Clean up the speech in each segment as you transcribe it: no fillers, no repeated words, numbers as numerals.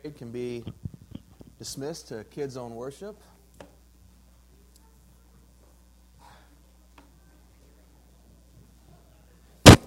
It can be dismissed to Kids Own Worship. It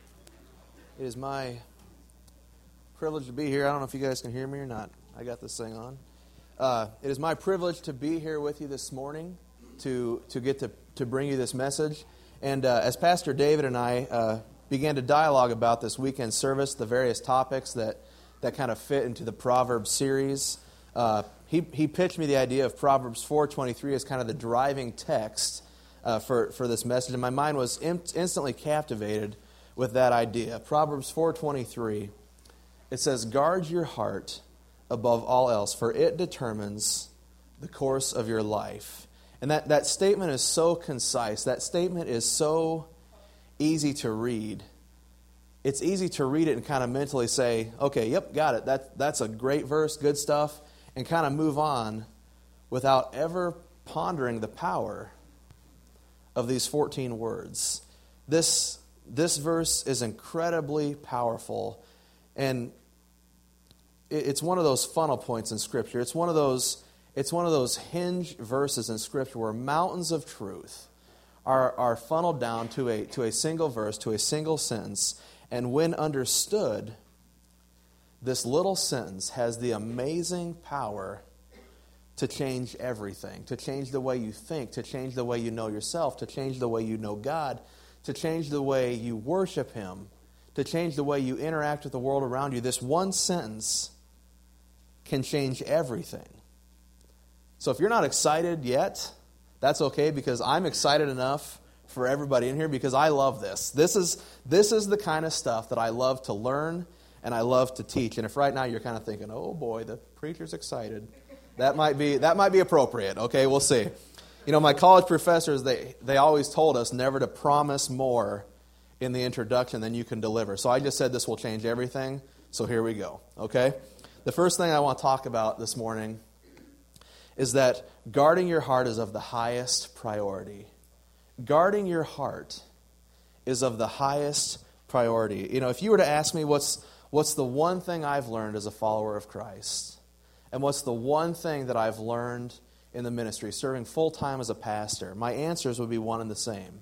is my privilege to be here. I don't know if you guys can hear me or not. I got this thing on. It is my privilege to be here with you this morning to get to bring you this message. And as Pastor David and I began to dialogue about this weekend service, the various topics that kind of fit into the Proverbs series, he pitched me the idea of Proverbs 4:23 as kind of the driving text for this message. And my mind was instantly captivated with that idea. Proverbs 4:23, it says, "Guard your heart above all else, for it determines the course of your life." And that statement is so concise. That statement is so easy to read. It's easy to read it and kind of mentally say, okay, yep, got it. That's a great verse, good stuff, and kind of move on without ever pondering the power of these 14 words. This verse is incredibly powerful, and it's one of those funnel points in Scripture. It's one of those hinge verses in Scripture where mountains of truth are funneled down to a single verse, to a single sentence. And when understood, this little sentence has the amazing power to change everything, to change the way you think, to change the way you know yourself, to change the way you know God, to change the way you worship Him, to change the way you interact with the world around you. This one sentence can change everything. So if you're not excited yet, that's okay, because I'm excited enough for everybody in here because I love this. This is the kind of stuff that I love to learn and I love to teach. And if right now you're kind of thinking, oh boy, the preacher's excited, that might be appropriate. Okay, we'll see. You know, my college professors, they always told us never to promise more in the introduction than you can deliver. So I just said this will change everything. So here we go. Okay? The first thing I want to talk about this morning is that guarding your heart is of the highest priority. Guarding your heart is of the highest priority. You know, if you were to ask me what's the one thing I've learned as a follower of Christ, and what's the one thing that I've learned in the ministry, serving full-time as a pastor, my answers would be one and the same.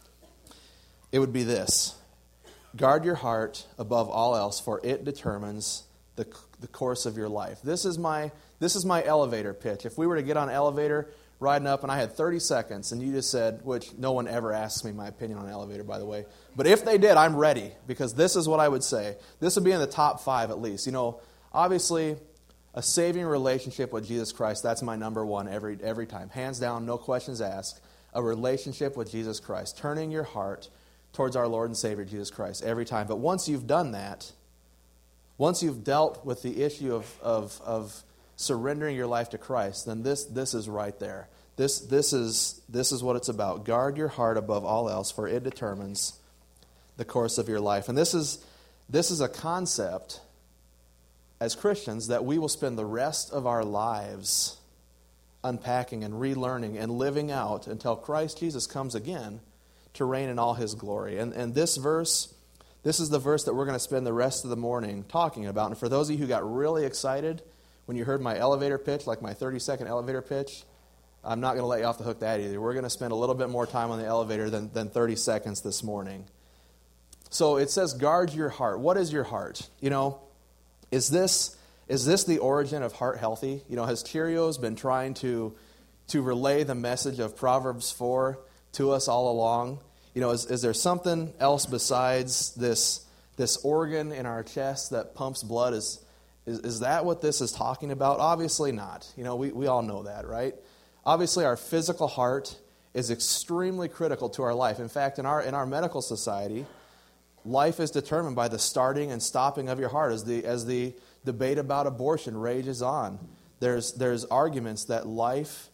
It would be this: guard your heart above all else, for it determines the course of your life. This is my elevator pitch. If we were to get on an elevator, riding up, and I had 30 seconds, and you just said, which no one ever asks me my opinion on an elevator, by the way, but if they did, I'm ready, because this is what I would say. This would be in the top 5 at least. You know, obviously, a saving relationship with Jesus Christ, that's my number one every time. Hands down, no questions asked. A relationship with Jesus Christ, turning your heart towards our Lord and Savior, Jesus Christ, every time. But once you've done that, once you've dealt with the issue of surrendering your life to Christ, then this is right there. This is what it's about. Guard your heart above all else, for it determines the course of your life. And this is a concept as Christians that we will spend the rest of our lives unpacking and relearning and living out until Christ Jesus comes again to reign in all His glory. And this verse, this is the verse that we're going to spend the rest of the morning talking about. And for those of you who got really excited when you heard my elevator pitch, like my 30-second elevator pitch, I'm not going to let you off the hook that either. We're going to spend a little bit more time on the elevator than 30 seconds this morning. So it says, guard your heart. What is your heart? You know, is this the origin of Heart Healthy? You know, has Cheerios been trying to relay the message of Proverbs 4 to us all along? You know, is there something else besides this organ in our chest that pumps blood? Is that what this is talking about? Obviously not. You know, we all know that, right? Obviously, our physical heart is extremely critical to our life. In fact, in our medical society, life is determined by the starting and stopping of your heart. As the debate about abortion rages on, there's arguments that life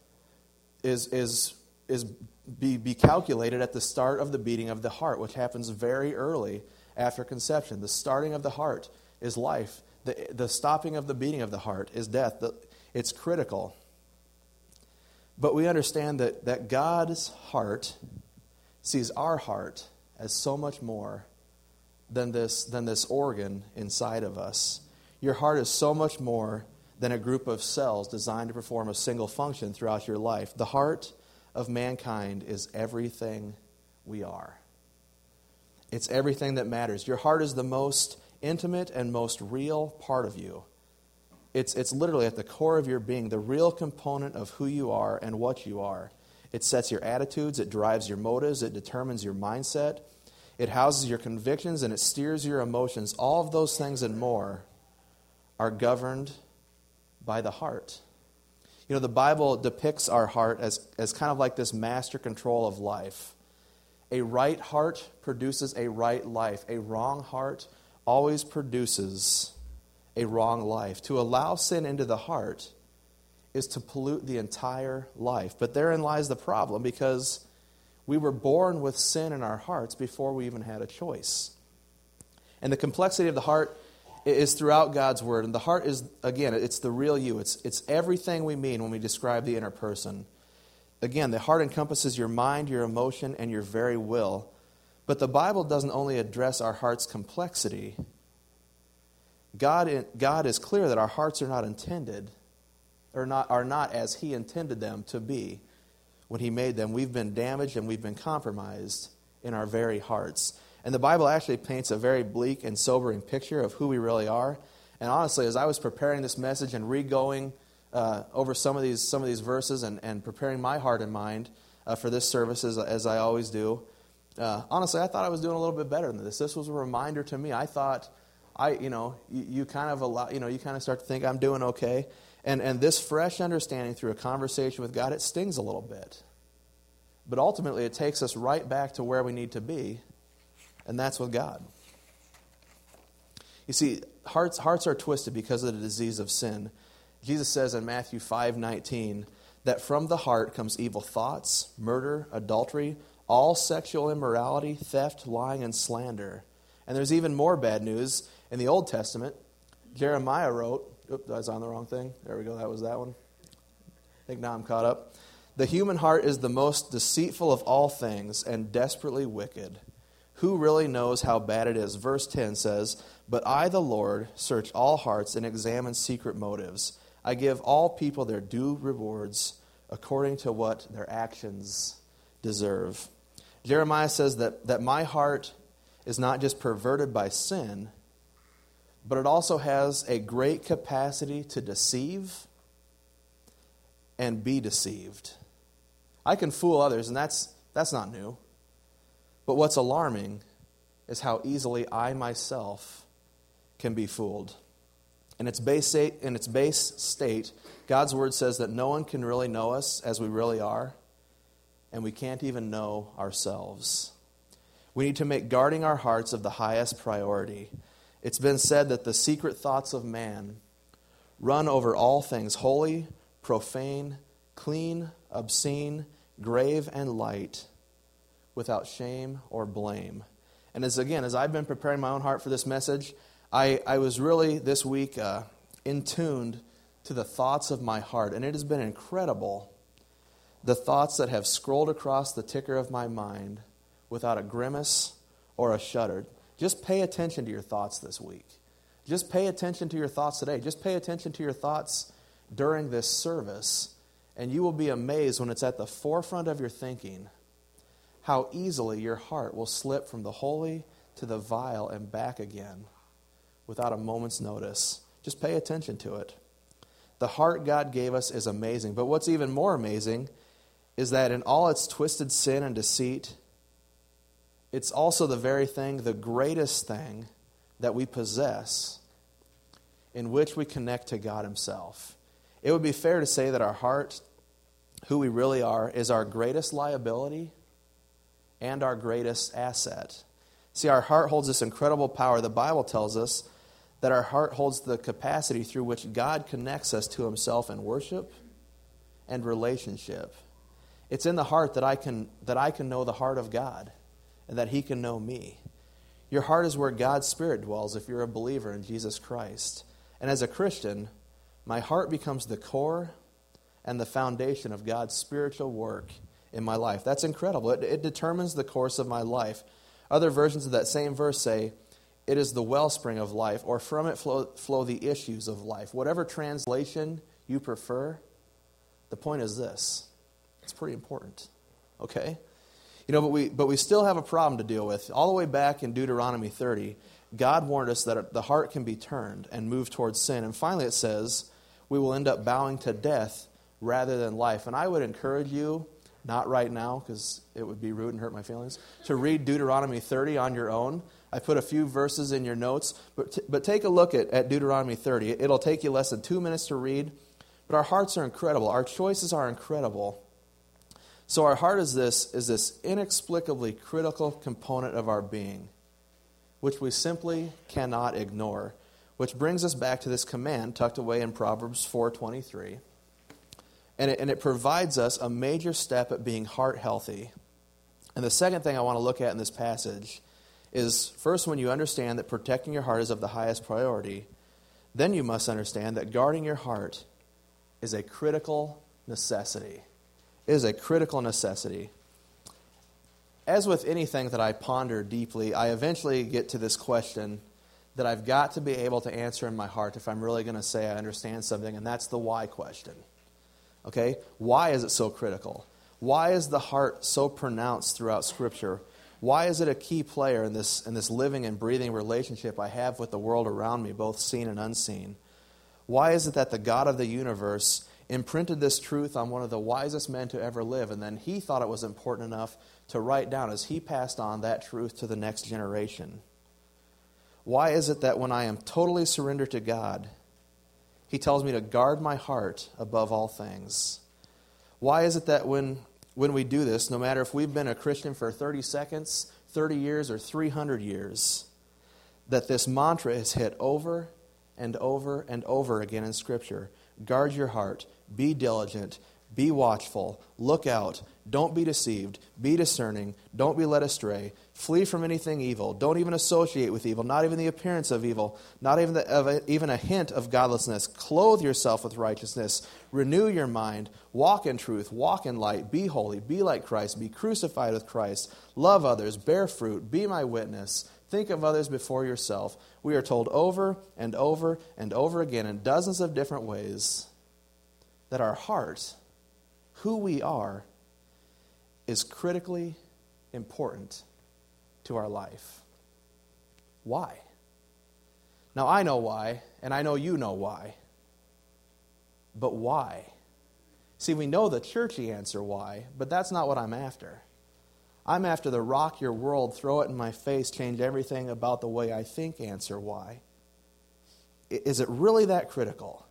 is be calculated at the start of the beating of the heart, which happens very early after conception. The starting of the heart is life. The stopping of the beating of the heart is death. It's critical. But we understand that God's heart sees our heart as so much more than this organ inside of us. Your heart is so much more than a group of cells designed to perform a single function throughout your life. The heart of mankind is everything we are. It's everything that matters. Your heart is the most intimate and most real part of you. It's literally at the core of your being, the real component of who you are and what you are. It sets your attitudes, it drives your motives, it determines your mindset, it houses your convictions, and it steers your emotions. All of those things and more are governed by the heart. You know, the Bible depicts our heart as kind of like this master control of life. A right heart produces a right life. A wrong heart always produces a wrong life. To allow sin into the heart is to pollute the entire life. But therein lies the problem, because we were born with sin in our hearts before we even had a choice. And the complexity of the heart is throughout God's Word. And the heart is, again, it's the real you. It's everything we mean when we describe the inner person. Again, the heart encompasses your mind, your emotion, and your very will. But the Bible doesn't only address our heart's complexity. God is clear that our hearts are not intended, or are not as He intended them to be when He made them. We've been damaged and we've been compromised in our very hearts. And the Bible actually paints a very bleak and sobering picture of who we really are. And honestly, as I was preparing this message and re-going over some of these verses and preparing my heart and mind for this service as I always do, honestly, I thought I was doing a little bit better than this. This was a reminder to me. I thought, you kind of start to think I'm doing okay. And this fresh understanding through a conversation with God, it stings a little bit. But ultimately, it takes us right back to where we need to be, and that's with God. You see, hearts are twisted because of the disease of sin. Jesus says in Matthew 5:19 that from the heart comes evil thoughts, murder, adultery, all sexual immorality, theft, lying, and slander. And there's even more bad news. In the Old Testament, Jeremiah wrote, I was on the wrong thing. There we go, that was that one. I think now I'm caught up. The human heart is the most deceitful of all things and desperately wicked. Who really knows how bad it is? Verse 10 says, but I, the Lord, search all hearts and examine secret motives. I give all people their due rewards according to what their actions deserve. Jeremiah says that my heart is not just perverted by sin, but it also has a great capacity to deceive and be deceived. I can fool others, and that's not new. But what's alarming is how easily I myself can be fooled. In its base state, God's Word says that no one can really know us as we really are, and we can't even know ourselves. We need to make guarding our hearts of the highest priority. It's been said that the secret thoughts of man run over all things holy, profane, clean, obscene, grave, and light, without shame or blame. And as I've been preparing my own heart for this message, I was really this week in tuned to the thoughts of my heart. And it has been incredible, the thoughts that have scrolled across the ticker of my mind without a grimace or a shudder. Just pay attention to your thoughts this week. Just pay attention to your thoughts today. Just pay attention to your thoughts during this service. And you will be amazed when it's at the forefront of your thinking how easily your heart will slip from the holy to the vile and back again without a moment's notice. Just pay attention to it. The heart God gave us is amazing. But what's even more amazing is that in all its twisted sin and deceit, it's also the very thing, the greatest thing that we possess in which we connect to God Himself. It would be fair to say that our heart, who we really are, is our greatest liability and our greatest asset. See, our heart holds this incredible power. The Bible tells us that our heart holds the capacity through which God connects us to Himself in worship and relationship. It's in the heart that I can know the heart of God and that He can know me. Your heart is where God's Spirit dwells if you're a believer in Jesus Christ. And as a Christian, my heart becomes the core and the foundation of God's spiritual work in my life. That's incredible. It determines the course of my life. Other versions of that same verse say, it is the wellspring of life, or from it flow the issues of life. Whatever translation you prefer, the point is this. It's pretty important, okay? But we still have a problem to deal with. All the way back in Deuteronomy 30, God warned us that the heart can be turned and move towards sin. And finally it says, we will end up bowing to death rather than life. And I would encourage you, not right now because it would be rude and hurt my feelings, to read Deuteronomy 30 on your own. I put a few verses in your notes, but take a look at Deuteronomy 30. It'll take you less than 2 minutes to read, but our hearts are incredible. Our choices are incredible. So our heart is this inexplicably critical component of our being, which we simply cannot ignore, which brings us back to this command tucked away in Proverbs 4:23. And it provides us a major step at being heart healthy. And the second thing I want to look at in this passage is, first, when you understand that protecting your heart is of the highest priority, then you must understand that guarding your heart is a critical necessity. It is a critical necessity. As with anything that I ponder deeply, I eventually get to this question that I've got to be able to answer in my heart if I'm really going to say I understand something, and that's the why question. Okay? Why is it so critical? Why is the heart so pronounced throughout Scripture? Why is it a key player in this living and breathing relationship I have with the world around me, both seen and unseen? Why is it that the God of the universe imprinted this truth on one of the wisest men to ever live, and then he thought it was important enough to write down as he passed on that truth to the next generation? Why is it that when I am totally surrendered to God, he tells me to guard my heart above all things? Why is it that when we do this, no matter if we've been a Christian for 30 seconds, 30 years, or 300 years, that this mantra is hit over and over and over again in Scripture? Guard your heart, be diligent, be watchful, look out, don't be deceived, be discerning, don't be led astray, flee from anything evil, don't even associate with evil, not even the appearance of evil, not even a hint of godlessness. Clothe yourself with righteousness, renew your mind, walk in truth, walk in light, be holy, be like Christ, be crucified with Christ, love others, bear fruit, be my witness, think of others before yourself. We are told over and over and over again in dozens of different ways that our heart, who we are, is critically important to our life. Why? Now, I know why, and I know you know why. But why? See, we know the churchy answer why, but that's not what I'm after. I'm after the rock your world, throw it in my face, change everything about the way I think answer why. Is it really that critical?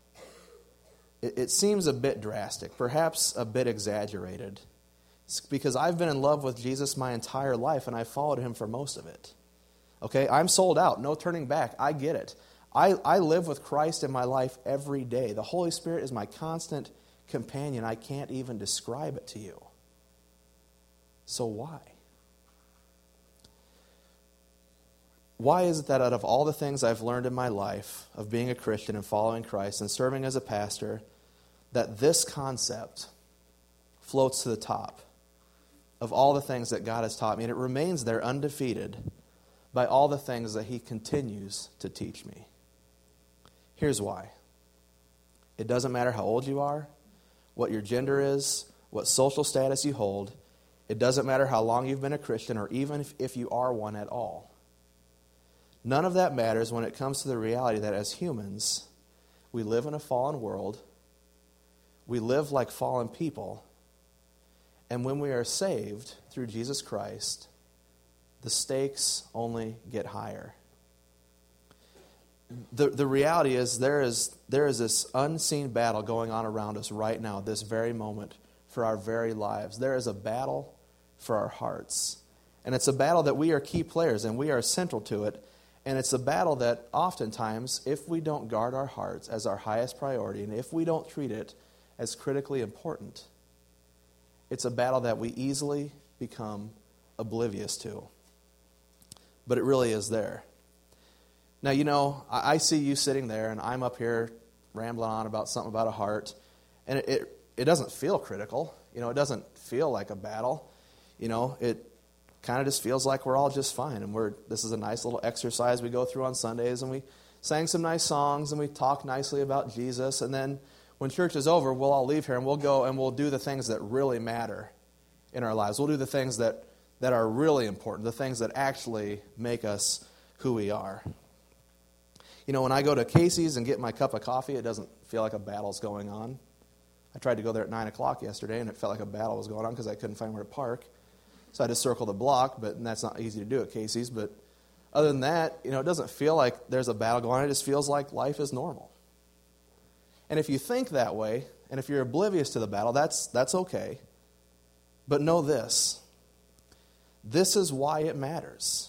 It seems a bit drastic, perhaps a bit exaggerated. It's because I've been in love with Jesus my entire life, and I've followed him for most of it. Okay, I'm sold out, no turning back. I get it. I live with Christ in my life every day. The Holy Spirit is my constant companion. I can't even describe it to you. So why? Why is it that out of all the things I've learned in my life of being a Christian and following Christ and serving as a pastor, that this concept floats to the top of all the things that God has taught me, and it remains there undefeated by all the things that he continues to teach me? Here's why. It doesn't matter how old you are, what your gender is, what social status you hold. It doesn't matter how long you've been a Christian, or even if you are one at all. None of that matters when it comes to the reality that as humans, we live in a fallen world, we live like fallen people, and when we are saved through Jesus Christ, the stakes only get higher. The reality is there is this unseen battle going on around us right now, this very moment, for our very lives. There is a battle for our hearts. And it's a battle that we are key players, and we are central to it. And it's a battle that oftentimes, if we don't guard our hearts as our highest priority, and if we don't treat it as critically important, it's a battle that we easily become oblivious to. But it really is there. Now, I see you sitting there, and I'm up here rambling on about something about a heart, and it doesn't feel critical. It doesn't feel like a battle. kind of just feels like we're all just fine. And this is a nice little exercise we go through on Sundays, and we sang some nice songs, and we talk nicely about Jesus. And then when church is over, we'll all leave here, and we'll go and we'll do the things that really matter in our lives. We'll do the things that are really important, the things that actually make us who we are. You know, when I go to Casey's and get my cup of coffee, it doesn't feel like a battle's going on. I tried to go there at 9 o'clock yesterday, and it felt like a battle was going on because I couldn't find where to park. So I just circled the block, and that's not easy to do at Casey's. But other than that, you know, it doesn't feel like there's a battle going on. It just feels like life is normal. And if you think that way, and if you're oblivious to the battle, that's okay. But know this. This is why it matters.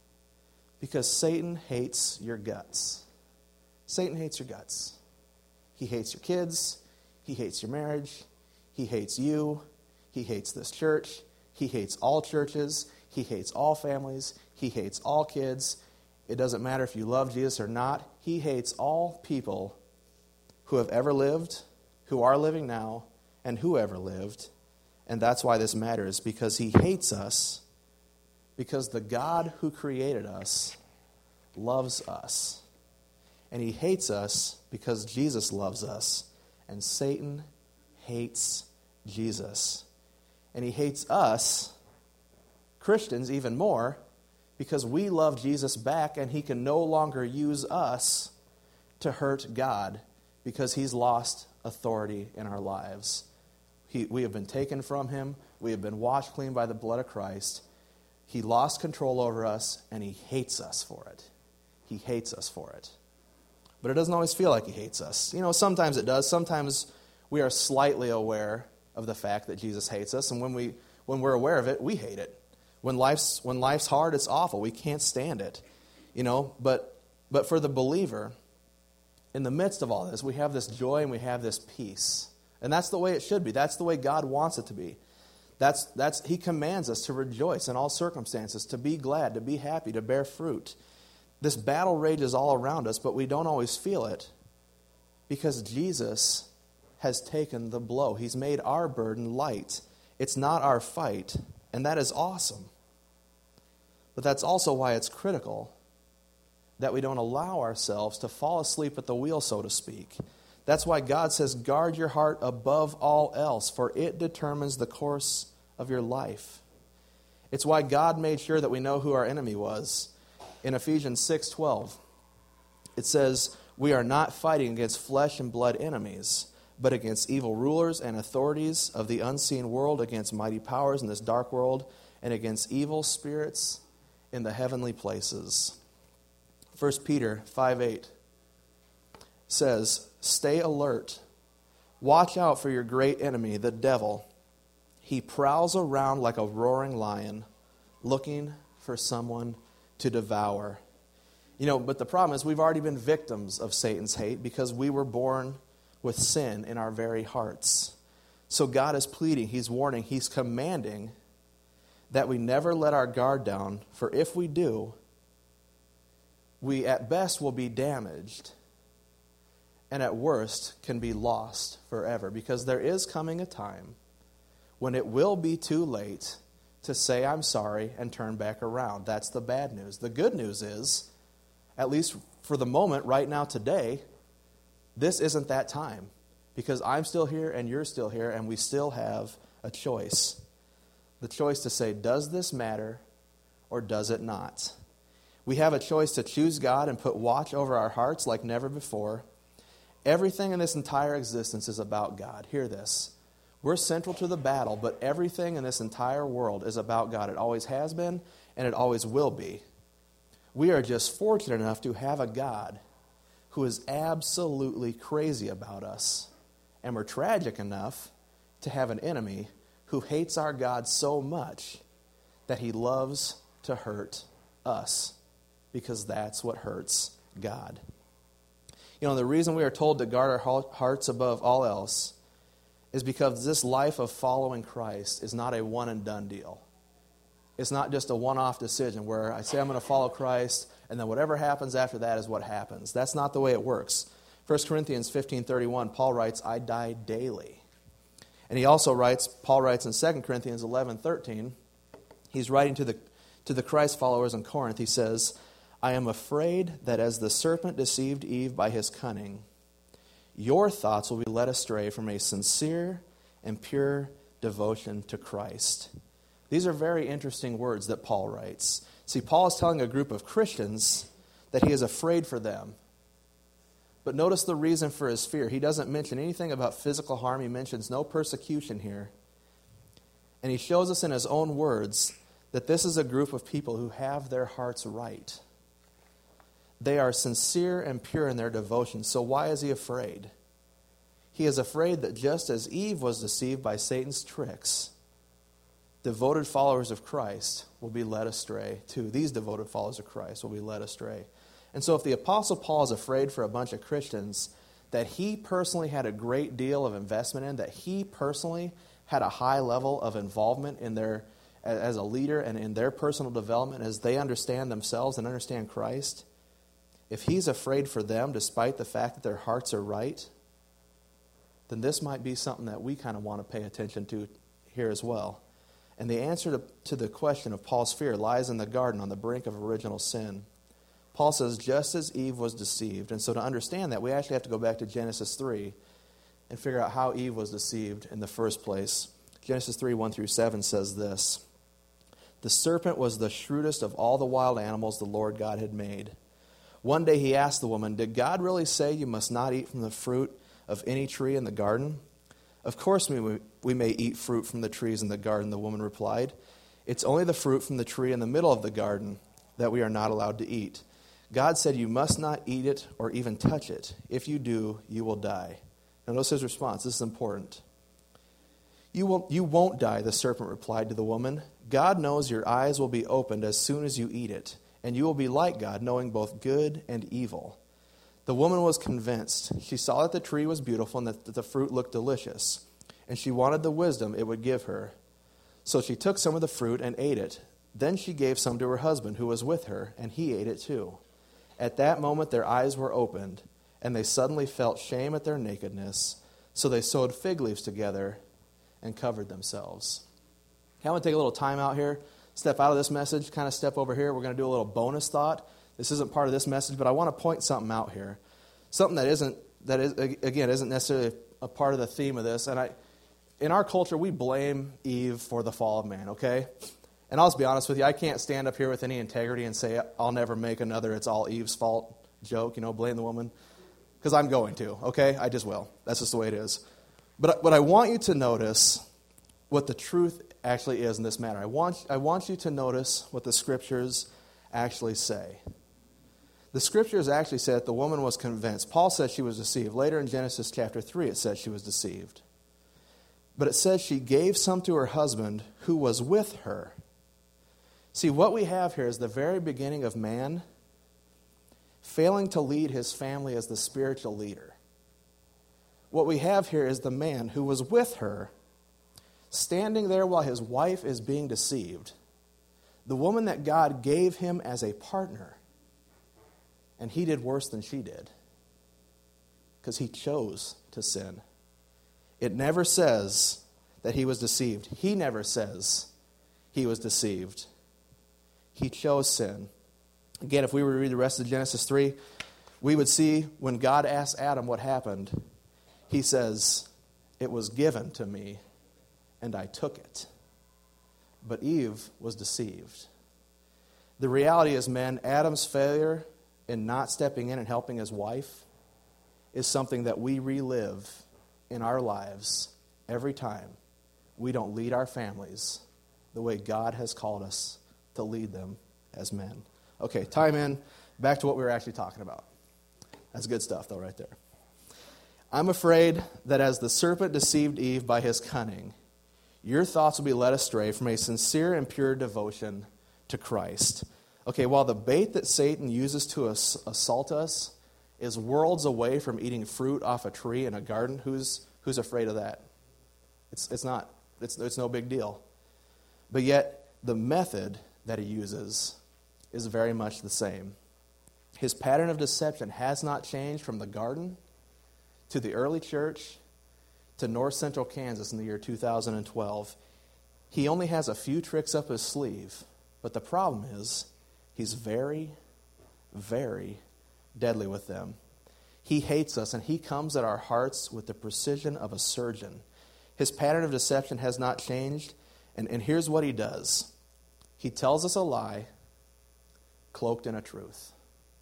Because Satan hates your guts. Satan hates your guts. He hates your kids. He hates your marriage. He hates you. He hates this church. He hates all churches. He hates all families. He hates all kids. It doesn't matter if you love Jesus or not. He hates all people who have ever lived, who are living now, and who ever lived. And that's why this matters, because he hates us, because the God who created us loves us. And he hates us because Jesus loves us. And Satan hates Jesus. And he hates us, Christians, even more, because we love Jesus back, and he can no longer use us to hurt God because he's lost authority in our lives. We have been taken from him. We have been washed clean by the blood of Christ. He lost control over us, and he hates us for it. He hates us for it. But it doesn't always feel like he hates us. You know, sometimes it does. Sometimes we are slightly aware of the fact that Jesus hates us, and when we're aware of it, we hate it. When life's hard, it's awful. We can't stand it. You know, but for the believer, in the midst of all this, we have this joy and we have this peace. And that's the way it should be. That's the way God wants it to be. He commands us to rejoice in all circumstances, to be glad, to be happy, to bear fruit. This battle rages all around us, but we don't always feel it because Jesus has taken the blow. He's made our burden light. It's not our fight, and that is awesome. But that's also why it's critical that we don't allow ourselves to fall asleep at the wheel, so to speak. That's why God says, guard your heart above all else, for it determines the course of your life. It's why God made sure that we know who our enemy was. In Ephesians 6:12, it says, we are not fighting against flesh and blood enemies, but against evil rulers and authorities of the unseen world, against mighty powers in this dark world, and against evil spirits in the heavenly places. 1 Peter 5:8 says, stay alert. Watch out for your great enemy, the devil. He prowls around like a roaring lion, looking for someone to devour. You know, but the problem is we've already been victims of Satan's hate because we were born with sin in our very hearts. So God is pleading, he's warning, he's commanding that we never let our guard down, for if we do, we at best will be damaged, and at worst can be lost forever, because there is coming a time when it will be too late to say I'm sorry and turn back around. That's the bad news. The good news is, at least for the moment, right now, today, this isn't that time, because I'm still here and you're still here, and we still have a choice. The choice to say, does this matter or does it not? We have a choice to choose God and put watch over our hearts like never before. Everything in this entire existence is about God. Hear this. We're central to the battle, but everything in this entire world is about God. It always has been, and it always will be. We are just fortunate enough to have a God who is absolutely crazy about us. And we're tragic enough to have an enemy who hates our God so much that he loves to hurt us, because that's what hurts God. You know, the reason we are told to guard our hearts above all else is because this life of following Christ is not a one-and-done deal. It's not just a one-off decision where I say I'm going to follow Christ, and then whatever happens after that is what happens. That's not the way it works. 1 Corinthians 15:31, Paul writes, I die daily. And Paul writes in 2 Corinthians 11:13, He's writing to the Christ followers in Corinth. He says, I am afraid that as the serpent deceived Eve by his cunning, your thoughts will be led astray from a sincere and pure devotion to Christ. These are very interesting words that Paul writes. See, Paul is telling a group of Christians that he is afraid for them. But notice the reason for his fear. He doesn't mention anything about physical harm. He mentions no persecution here. And he shows us in his own words that this is a group of people who have their hearts right. They are sincere and pure in their devotion. So why is he afraid? He is afraid that just as Eve was deceived by Satan's tricks, devoted followers of Christ will be led astray too. These devoted followers of Christ will be led astray. And so if the Apostle Paul is afraid for a bunch of Christians that he personally had a great deal of investment in, that he personally had a high level of involvement in their, as a leader and in their personal development as they understand themselves and understand Christ, if he's afraid for them despite the fact that their hearts are right, then this might be something that we kind of want to pay attention to here as well. And the answer to the question of Paul's fear lies in the garden on the brink of original sin. Paul says, just as Eve was deceived. And so to understand that, we actually have to go back to Genesis 3 and figure out how Eve was deceived in the first place. Genesis 3, 1 through 7 says this, the serpent was the shrewdest of all the wild animals the Lord God had made. One day he asked the woman, did God really say you must not eat from the fruit of any tree in the garden? Of course we may eat fruit from the trees in the garden, the woman replied. It's only the fruit from the tree in the middle of the garden that we are not allowed to eat. God said you must not eat it or even touch it. If you do, you will die. Now notice his response. This is important. You won't die, the serpent replied to the woman. God knows your eyes will be opened as soon as you eat it, and you will be like God, knowing both good and evil. The woman was convinced. She saw that the tree was beautiful and that the fruit looked delicious, and she wanted the wisdom it would give her. So she took some of the fruit and ate it. Then she gave some to her husband who was with her, and he ate it too. At that moment their eyes were opened, and they suddenly felt shame at their nakedness. So they sewed fig leaves together and covered themselves. Okay, I'm going to take a little time out here, step out of this message, kind of step over here. We're going to do a little bonus thought. This isn't part of this message, but I want to point something out here. Something that isn't necessarily a part of the theme of this. And in our culture, we blame Eve for the fall of man, okay? And I'll just be honest with you, I can't stand up here with any integrity and say, I'll never make another it's all Eve's fault joke, blame the woman. Because I'm going to, okay? I just will. That's just the way it is. But I want you to notice what the truth actually is in this matter. I want you to notice what the Scriptures actually say. The Scriptures actually say that the woman was convinced. Paul says she was deceived. Later in Genesis chapter 3, it says she was deceived. But it says she gave some to her husband who was with her. See, what we have here is the very beginning of man failing to lead his family as the spiritual leader. What we have here is the man who was with her, standing there while his wife is being deceived, the woman that God gave him as a partner, and he did worse than she did because he chose to sin. It never says that he was deceived. He never says he was deceived. He chose sin. Again, if we were to read the rest of Genesis 3, we would see when God asked Adam what happened, he says, it was given to me, and I took it. But Eve was deceived. The reality is, men, Adam's failure in not stepping in and helping his wife is something that we relive in our lives every time we don't lead our families the way God has called us to lead them as men. Okay, time in. Back to what we were actually talking about. That's good stuff, though, right there. I'm afraid that as the serpent deceived Eve by his cunning, your thoughts will be led astray from a sincere and pure devotion to Christ. Okay, while the bait that Satan uses to assault us is worlds away from eating fruit off a tree in a garden, who's afraid of that? It's not. It's no big deal. But yet, the method that he uses is very much the same. His pattern of deception has not changed from the garden to the early church to north central Kansas in the year 2012. He only has a few tricks up his sleeve, but the problem is he's very, very deadly with them. He hates us, and he comes at our hearts with the precision of a surgeon. His pattern of deception has not changed, and here's what he does. He tells us a lie cloaked in a truth.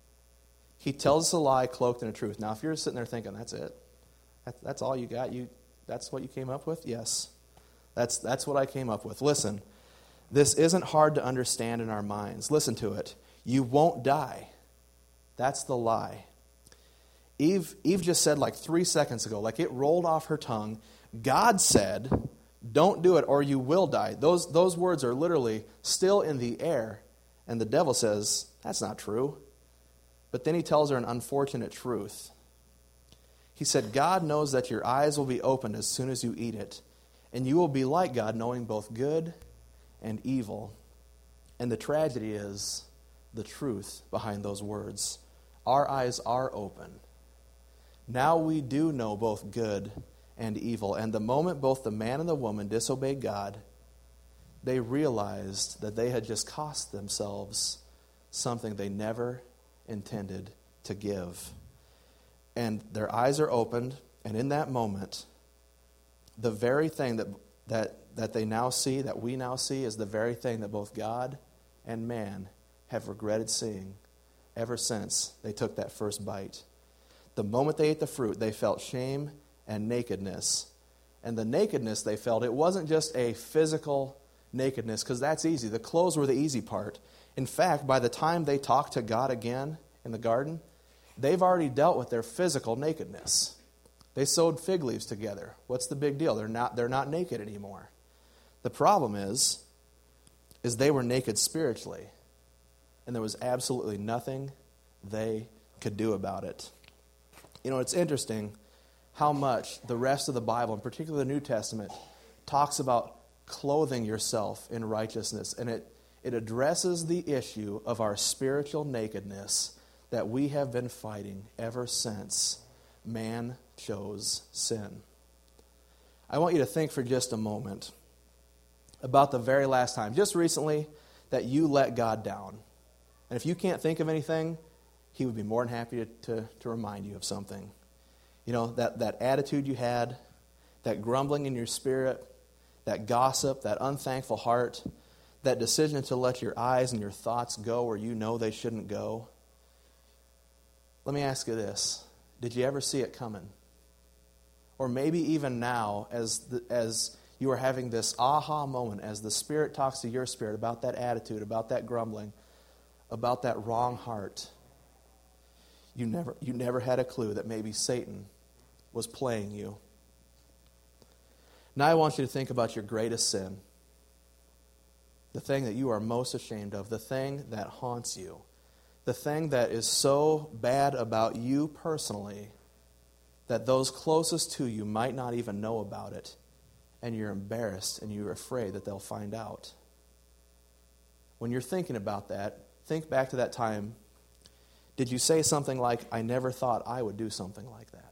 He tells us a lie cloaked in a truth. Now, if you're sitting there thinking, that's it, that's all you got, that's what you came up with? Yes, that's what I came up with. Listen, this isn't hard to understand in our minds. Listen to it. You won't die. That's the lie. Eve just said like 3 seconds ago, like it rolled off her tongue, God said, don't do it or you will die. Those words are literally still in the air. And the devil says, that's not true. But then he tells her an unfortunate truth. He said, God knows that your eyes will be opened as soon as you eat it. And you will be like God, knowing both good and evil. And the tragedy is the truth behind those words. Our eyes are open. Now we do know both good and evil. And the moment both the man and the woman disobeyed God, they realized that they had just cost themselves something they never intended to give. And their eyes are opened, and in that moment, the very thing that they now see, that we now see, is the very thing that both God and man have regretted seeing ever since they took that first bite. The moment they ate the fruit, they felt shame and nakedness. And the nakedness they felt, it wasn't just a physical nakedness, because that's easy. The clothes were the easy part. In fact, by the time they talked to God again in the garden, they've already dealt with their physical nakedness. They sewed fig leaves together. What's the big deal? They're not naked anymore. The problem is they were naked spiritually, and there was absolutely nothing they could do about it. You know, it's interesting how much the rest of the Bible, in particular the New Testament, talks about clothing yourself in righteousness. And it addresses the issue of our spiritual nakedness that we have been fighting ever since man chose sin. I want you to think for just a moment about the very last time, just recently, that you let God down. And if you can't think of anything, He would be more than happy to remind you of something. You know, that attitude you had, that grumbling in your spirit, that gossip, that unthankful heart, that decision to let your eyes and your thoughts go where you know they shouldn't go. Let me ask you this. Did you ever see it coming? Or maybe even now, as you are having this aha moment, as the Spirit talks to your spirit about that attitude, about that grumbling, about that wrong heart, you never had a clue that maybe Satan was playing you. Now I want you to think about your greatest sin, the thing that you are most ashamed of, the thing that haunts you, the thing that is so bad about you personally that those closest to you might not even know about it, and you're embarrassed and you're afraid that they'll find out. When you're thinking about that, think back to that time. Did you say something like, I never thought I would do something like that?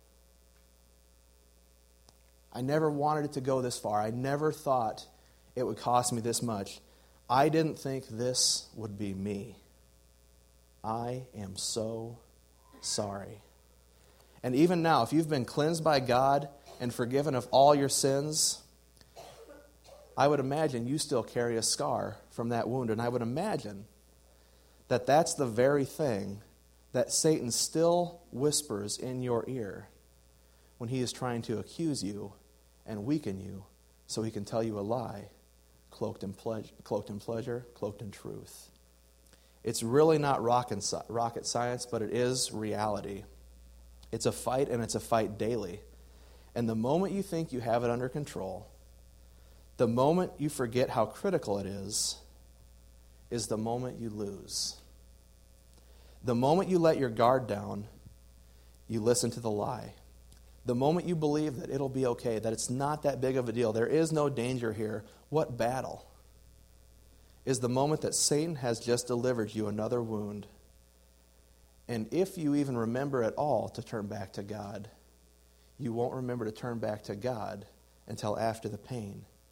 I never wanted it to go this far. I never thought it would cost me this much. I didn't think this would be me. I am so sorry. And even now, if you've been cleansed by God and forgiven of all your sins, I would imagine you still carry a scar from that wound. And I would imagine that that's the very thing that Satan still whispers in your ear when he is trying to accuse you and weaken you so he can tell you a lie, cloaked in pleasure, cloaked in truth. It's really not rocket science, but it is reality. It's a fight, and it's a fight daily. And the moment you think you have it under control, the moment you forget how critical it is the moment you lose. The moment you let your guard down, you listen to the lie. The moment you believe that it'll be okay, that it's not that big of a deal, there is no danger here, what battle? Is the moment that Satan has just delivered you another wound. And if you even remember at all to turn back to God, you won't remember to turn back to God until after the pain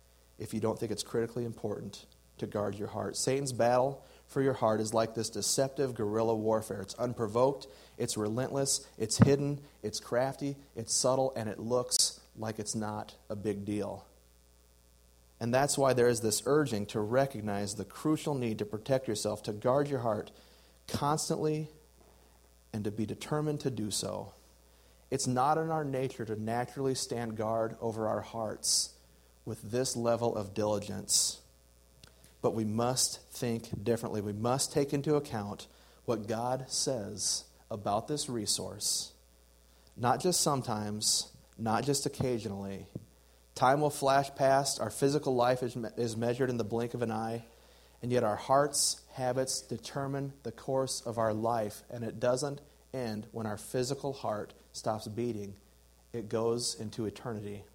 if you don't think it's critically important to guard your heart. Satan's battle for your heart is like this deceptive guerrilla warfare. It's unprovoked, it's relentless, it's hidden, it's crafty, it's subtle, and it looks like it's not a big deal. And that's why there is this urging to recognize the crucial need to protect yourself, to guard your heart constantly, and to be determined to do so. It's not in our nature to naturally stand guard over our hearts with this level of diligence. But we must think differently. We must take into account what God says about this resource. Not just sometimes, not just occasionally. Time will flash past. Our physical life is measured in the blink of an eye. And yet our hearts, habits determine the course of our life. And it doesn't end when our physical heart stops beating. It goes into eternity.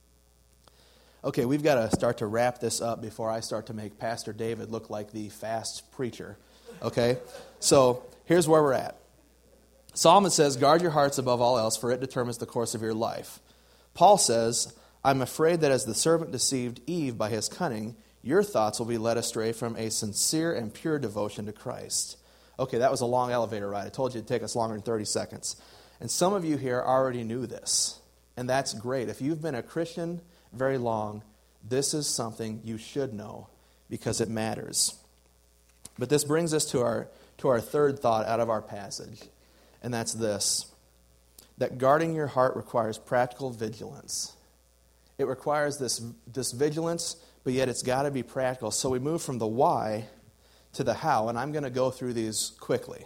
Okay, we've got to start to wrap this up before I start to make Pastor David look like the fast preacher. Okay? So here's where we're at. Solomon says, guard your hearts above all else, for it determines the course of your life. Paul says, I'm afraid that as the serpent deceived Eve by his cunning, your thoughts will be led astray from a sincere and pure devotion to Christ. Okay, that was a long elevator ride. I told you it'd take us longer than 30 seconds. And some of you here already knew this, and that's great. If you've been a Christian very long, this is something you should know because it matters. But this brings us to our third thought out of our passage, and that's this, that guarding your heart requires practical vigilance. It requires this vigilance, but yet it's got to be practical. So we move from the why to the how, and I'm going to go through these quickly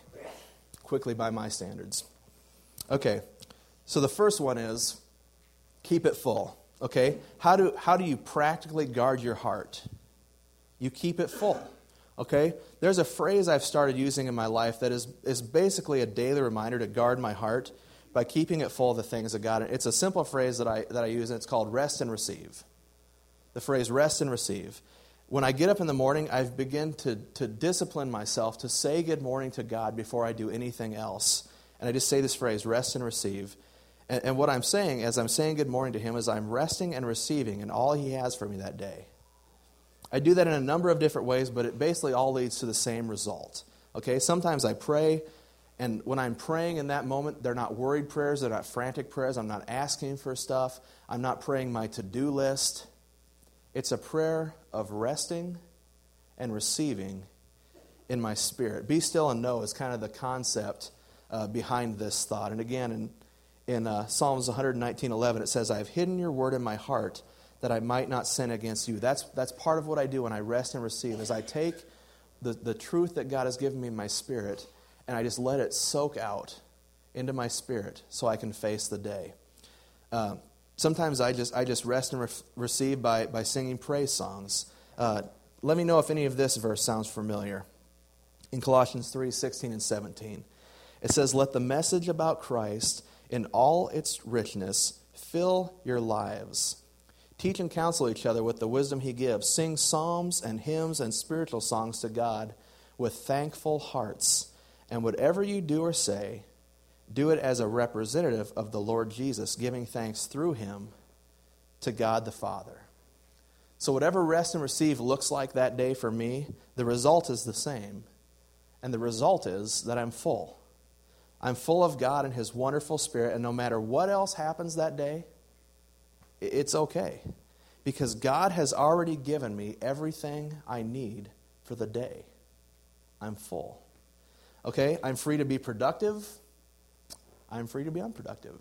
by my standards. Okay, so the first one is keep it full. Okay, how do you practically guard your heart? You keep it full. Okay, there's a phrase I've started using in my life that is basically a daily reminder to guard my heart by keeping it full of the things of God. It's a simple phrase that I use, and it's called rest and receive. The phrase rest and receive. When I get up in the morning, I've begun to discipline myself to say good morning to God before I do anything else. And I just say this phrase, rest and receive. And what I'm saying as I'm saying good morning to Him is I'm resting and receiving in all He has for me that day. I do that in a number of different ways, but it basically all leads to the same result. Okay, sometimes I pray, and when I'm praying in that moment, they're not worried prayers, they're not frantic prayers, I'm not asking for stuff, I'm not praying my to-do list. It's a prayer of resting and receiving in my spirit. Be still and know is kind of the concept behind this thought. And again, in Psalms 119:11, it says, I have hidden your word in my heart that I might not sin against you. That's part of what I do when I rest and receive, is I take the truth that God has given me in my spirit, and I just let it soak out into my spirit so I can face the day. Sometimes I just rest and receive by singing praise songs. Let me know if any of this verse sounds familiar. In Colossians 3:16 and 17, it says, let the message about Christ in all its richness fill your lives. Teach and counsel each other with the wisdom He gives. Sing psalms and hymns and spiritual songs to God with thankful hearts. And whatever you do or say, do it as a representative of the Lord Jesus, giving thanks through Him to God the Father. So whatever rest and receive looks like that day for me, the result is the same. And the result is that I'm full. I'm full of God and His wonderful Spirit, and no matter what else happens that day, it's okay. Because God has already given me everything I need for the day. I'm full. Okay? I'm free to be productive. I'm free to be unproductive.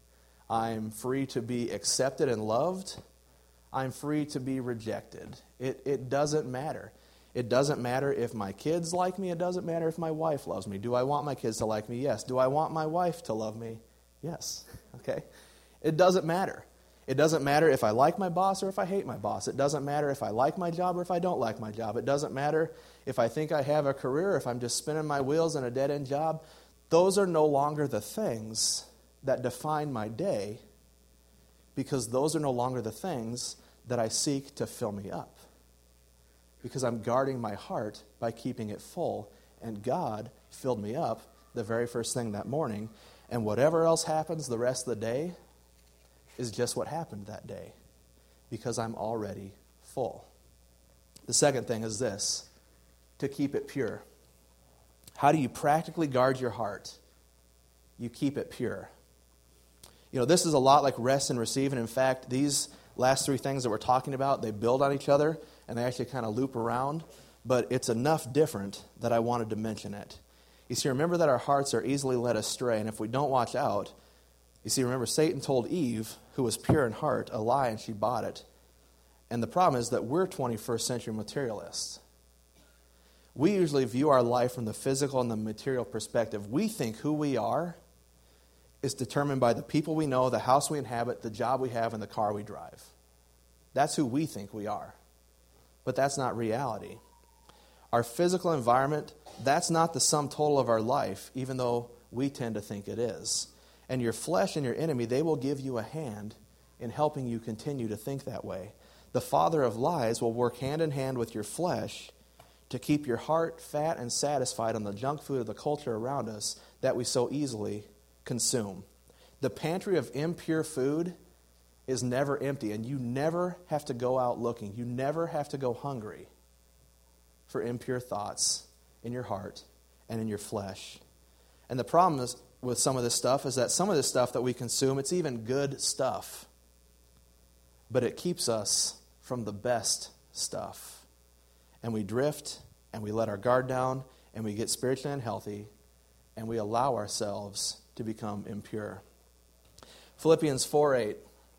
I'm free to be accepted and loved. I'm free to be rejected. It doesn't matter. It doesn't matter if my kids like me. It doesn't matter if my wife loves me. Do I want my kids to like me? Yes. Do I want my wife to love me? Yes. Okay? It doesn't matter. It doesn't matter if I like my boss or if I hate my boss. It doesn't matter if I like my job or if I don't like my job. It doesn't matter if I think I have a career or if I'm just spinning my wheels in a dead-end job. Those are no longer the things that define my day, because those are no longer the things that I seek to fill me up. Because I'm guarding my heart by keeping it full, and God filled me up the very first thing that morning, and whatever else happens the rest of the day is just what happened that day, because I'm already full. The second thing is this, to keep it pure. How do you practically guard your heart? You keep it pure. This is a lot like rest and receive, and in fact, these last three things that we're talking about, they build on each other, and they actually kind of loop around, but it's enough different that I wanted to mention it. You see, remember that our hearts are easily led astray, and if we don't watch out, remember Satan told Eve, who was pure in heart, a lie, and she bought it. And the problem is that we're 21st century materialists. We usually view our life from the physical and the material perspective. We think who we are is determined by the people we know, the house we inhabit, the job we have, and the car we drive. That's who we think we are. But that's not reality. Our physical environment, that's not the sum total of our life, even though we tend to think it is. And your flesh and your enemy, they will give you a hand in helping you continue to think that way. The father of lies will work hand in hand with your flesh to keep your heart fat and satisfied on the junk food of the culture around us that we so easily consume. The pantry of impure food is never empty, and you never have to go out looking. You never have to go hungry for impure thoughts in your heart and in your flesh. And the problem is, with some of this stuff is that some of this stuff that we consume, it's even good stuff, but it keeps us from the best stuff. And we drift, and we let our guard down, and we get spiritually unhealthy, and we allow ourselves to become impure. Philippians 4:8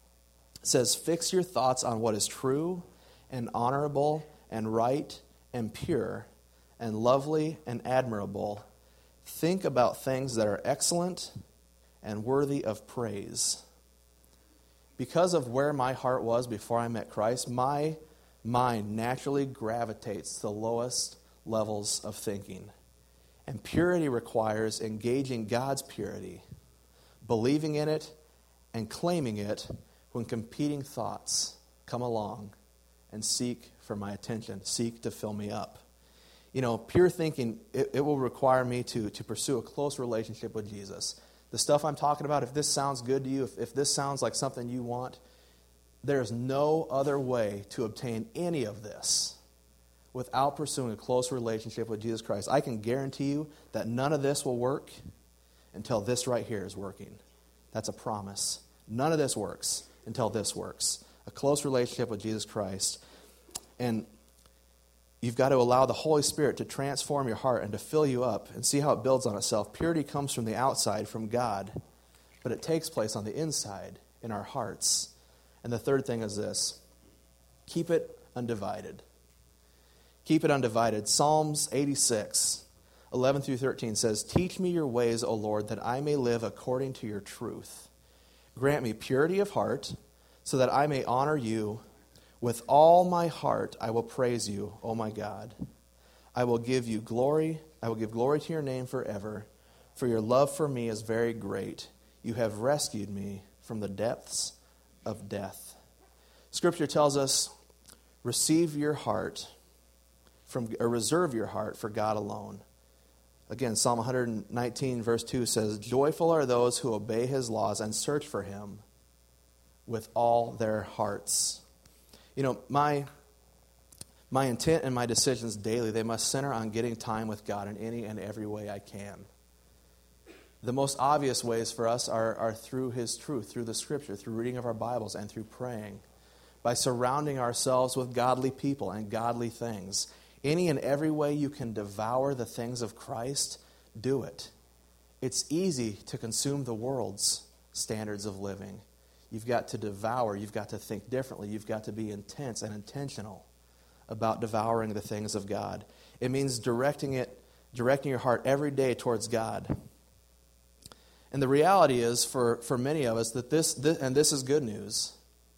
says, "Fix your thoughts on what is true and honorable and right and pure and lovely and admirable. Think about things that are excellent and worthy of praise." Because of where my heart was before I met Christ, my mind naturally gravitates to the lowest levels of thinking. And purity requires engaging God's purity, believing in it, and claiming it when competing thoughts come along and seek for my attention, seek to fill me up. Pure thinking, it will require me to pursue a close relationship with Jesus. The stuff I'm talking about, if this sounds good to you, if this sounds like something you want, there's no other way to obtain any of this without pursuing a close relationship with Jesus Christ. I can guarantee you that none of this will work until this right here is working. That's a promise. None of this works until this works. A close relationship with Jesus Christ. And you've got to allow the Holy Spirit to transform your heart and to fill you up and see how it builds on itself. Purity comes from the outside, from God, but it takes place on the inside, in our hearts. And the third thing is this: keep it undivided. Keep it undivided. Psalms 86, 11 through 13 says, "Teach me your ways, O Lord, that I may live according to your truth. Grant me purity of heart, so that I may honor you. With all my heart I will praise you, O my God. I will give you glory. I will give glory to your name forever, for your love for me is very great. You have rescued me from the depths of death." Scripture tells us, reserve your heart for God alone. Again, Psalm 119 verse 2 says, "Joyful are those who obey his laws and search for him with all their hearts." My intent and my decisions daily, they must center on getting time with God in any and every way I can. The most obvious ways for us are through his truth, through the Scripture, through reading of our Bibles, and through praying. By surrounding ourselves with godly people and godly things. Any and every way you can devour the things of Christ, do it. It's easy to consume the world's standards of living. You've got to devour. You've got to think differently. You've got to be intense and intentional about devouring the things of God. It means directing your heart every day towards God. And the reality is, for many of us, that this is good news.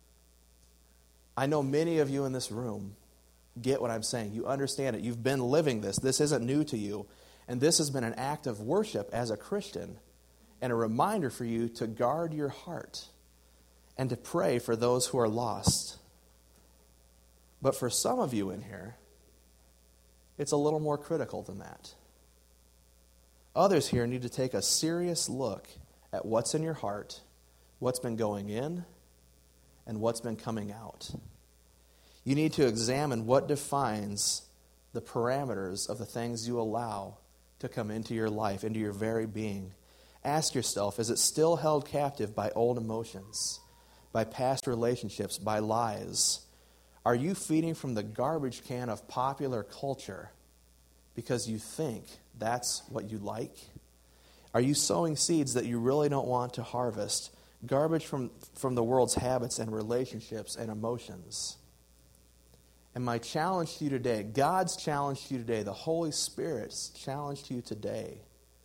I know many of you in this room get what I'm saying. You understand it. You've been living this. This isn't new to you. And this has been an act of worship as a Christian and a reminder for you to guard your heart and to pray for those who are lost. But for some of you in here, it's a little more critical than that. Others here need to take a serious look at what's in your heart, what's been going in, and what's been coming out. You need to examine what defines the parameters of the things you allow to come into your life, into your very being. Ask yourself, is it still held captive by old emotions, by past relationships, by lies? Are you feeding from the garbage can of popular culture because you think that's what you like? Are you sowing seeds that you really don't want to harvest? Garbage from the world's habits and relationships and emotions. And my challenge to you today, God's challenge to you today, the Holy Spirit's challenge to you today,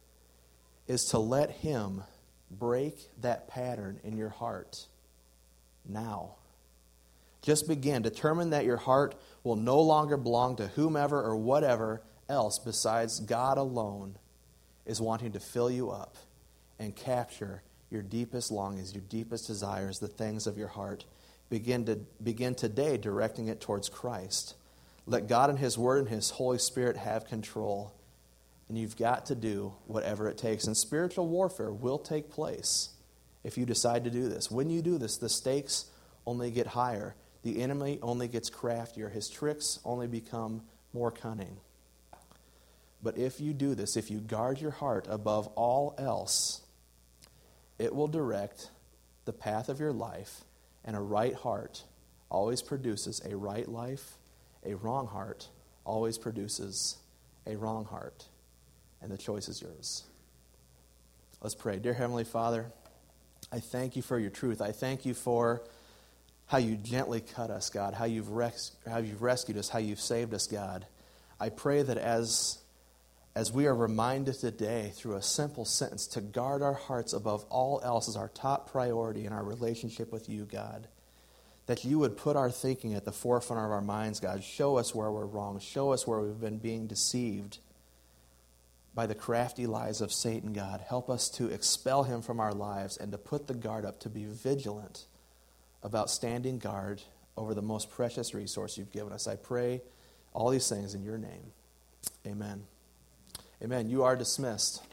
is to let Him break that pattern in your heart now. Just begin. Determine that your heart will no longer belong to whomever or whatever else besides God alone is wanting to fill you up and capture your deepest longings, your deepest desires, the things of your heart. Begin today directing it towards Christ. Let God and His Word and His Holy Spirit have control. And you've got to do whatever it takes. And spiritual warfare will take place if you decide to do this. When you do this, the stakes only get higher. The enemy only gets craftier. His tricks only become more cunning. But if you do this, if you guard your heart above all else, it will direct the path of your life. And a right heart always produces a right life. A wrong heart always produces a wrong heart. And the choice is yours. Let's pray. Dear Heavenly Father, I thank you for your truth. I thank you for how you gently cut us, God, how you've rescued us, how you've saved us, God. I pray that as we are reminded today through a simple sentence to guard our hearts above all else as our top priority in our relationship with you, God, that you would put our thinking at the forefront of our minds, God. Show us where we're wrong. Show us where we've been being deceived by the crafty lies of Satan, God. Help us to expel him from our lives and to put the guard up, to be vigilant about standing guard over the most precious resource you've given us. I pray all these things in your name. Amen. Amen. You are dismissed.